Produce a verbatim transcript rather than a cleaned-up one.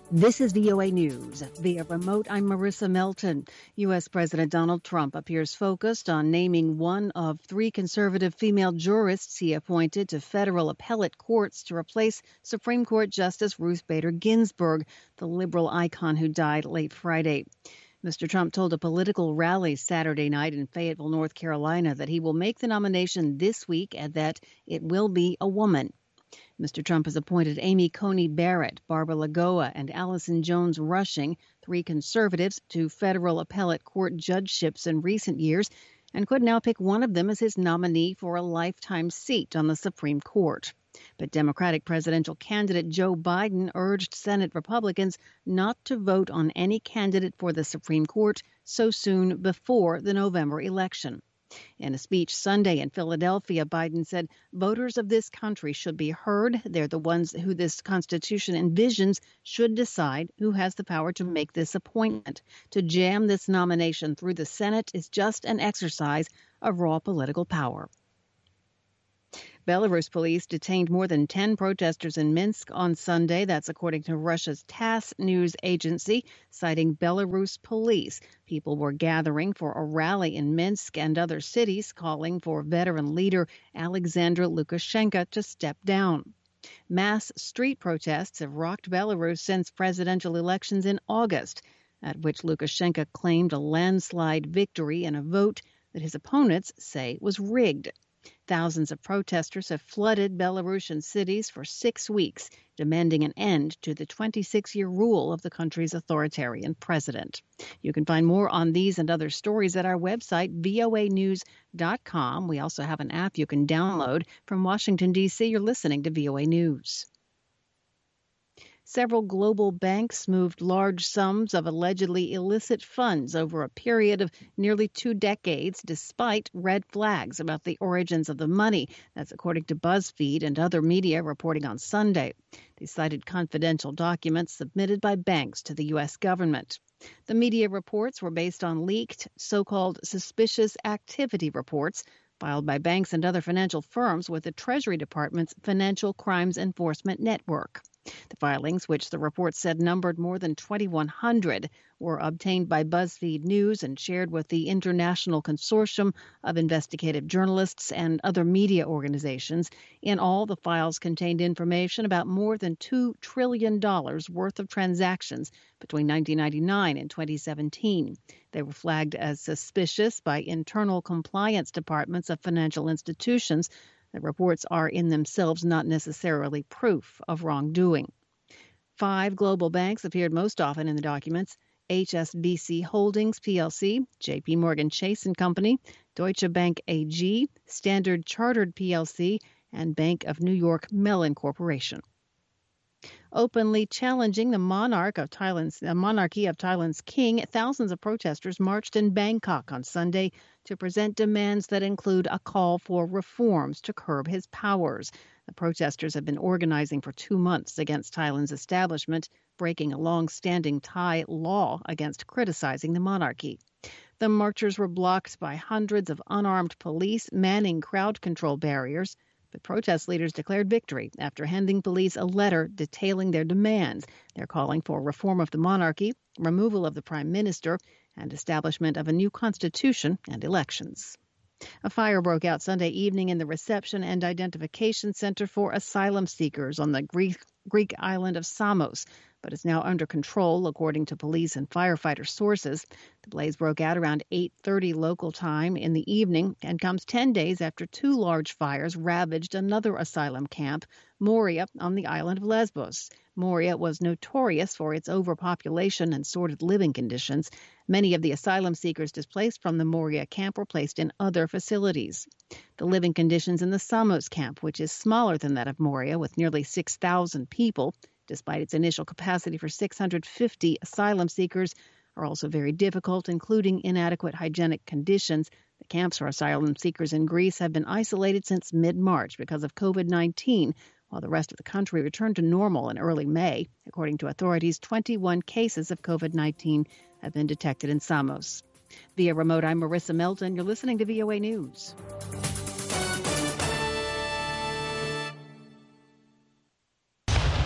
This is V O A News. Via remote, I'm Marissa Melton. U S. President Donald Trump appears focused on naming one of three conservative female jurists he appointed to federal appellate courts to replace Supreme Court Justice Ruth Bader Ginsburg, the liberal icon who died late Friday. Mister Trump told a political rally Saturday night in Fayetteville, North Carolina, that he will make the nomination this week and that it will be a woman. Mister Trump has appointed Amy Coney Barrett, Barbara Lagoa, and Allison Jones Rushing, three conservatives, to federal appellate court judgeships in recent years, and could now pick one of them as his nominee for a lifetime seat on the Supreme Court. But Democratic presidential candidate Joe Biden urged Senate Republicans not to vote on any candidate for the Supreme Court so soon before the November election. In a speech Sunday in Philadelphia, Biden said voters of this country should be heard. They're the ones who this Constitution envisions should decide who has the power to make this appointment. To jam this nomination through the Senate is just an exercise of raw political power. Belarus police detained more than ten protesters in Minsk on Sunday. That's according to Russia's TASS news agency, citing Belarus police. People were gathering for a rally in Minsk and other cities, calling for veteran leader Alexander Lukashenko to step down. Mass street protests have rocked Belarus since presidential elections in August, at which Lukashenko claimed a landslide victory in a vote that his opponents say was rigged. Thousands of protesters have flooded Belarusian cities for six weeks, demanding an end to the twenty-six-year rule of the country's authoritarian president. You can find more on these and other stories at our website, V O A news dot com. We also have an app you can download. From Washington, D C, you're listening to V O A News. Several global banks moved large sums of allegedly illicit funds over a period of nearly two decades, despite red flags about the origins of the money. That's according to BuzzFeed and other media reporting on Sunday. They cited confidential documents submitted by banks to the U S government. The media reports were based on leaked, so-called suspicious activity reports filed by banks and other financial firms with the Treasury Department's Financial Crimes Enforcement Network. The filings, which the report said numbered more than twenty-one hundred, were obtained by BuzzFeed News and shared with the International Consortium of Investigative Journalists and other media organizations. In all, the files contained information about more than two trillion dollars worth of transactions between nineteen ninety-nine and twenty seventeen. They were flagged as suspicious by internal compliance departments of financial institutions. The reports are in themselves not necessarily proof of wrongdoing. Five global banks appeared most often in the documents: H S B C Holdings, P L C, J P Morgan Chase and Company, Deutsche Bank A G, Standard Chartered P L C, and Bank of New York Mellon Corporation. Openly challenging the monarch of Thailand's, the monarchy of Thailand's king, thousands of protesters marched in Bangkok on Sunday to present demands that include a call for reforms to curb his powers. The protesters have been organizing for two months against Thailand's establishment, breaking a long-standing Thai law against criticizing the monarchy. The marchers were blocked by hundreds of unarmed police manning crowd control barriers. But protest leaders declared victory after handing police a letter detailing their demands. They're calling for reform of the monarchy, removal of the prime minister, and establishment of a new constitution and elections. A fire broke out Sunday evening in the Reception and Identification Center for Asylum Seekers on the Greek, Greek island of Samos, but is now under control, according to police and firefighter sources. The blaze broke out around eight thirty local time in the evening and comes ten days after two large fires ravaged another asylum camp, Moria, on the island of Lesbos. Moria was notorious for its overpopulation and sordid living conditions. Many of the asylum seekers displaced from the Moria camp were placed in other facilities. The living conditions in the Samos camp, which is smaller than that of Moria with nearly six thousand people, despite its initial capacity for six hundred fifty asylum seekers, are also very difficult, including inadequate hygienic conditions. The camps for asylum seekers in Greece have been isolated since mid-March because of covid nineteen, while the rest of the country returned to normal in early May. According to authorities, twenty-one cases of covid nineteen have been detected in Samos. Via remote, I'm Marissa Melton. You're listening to V O A News.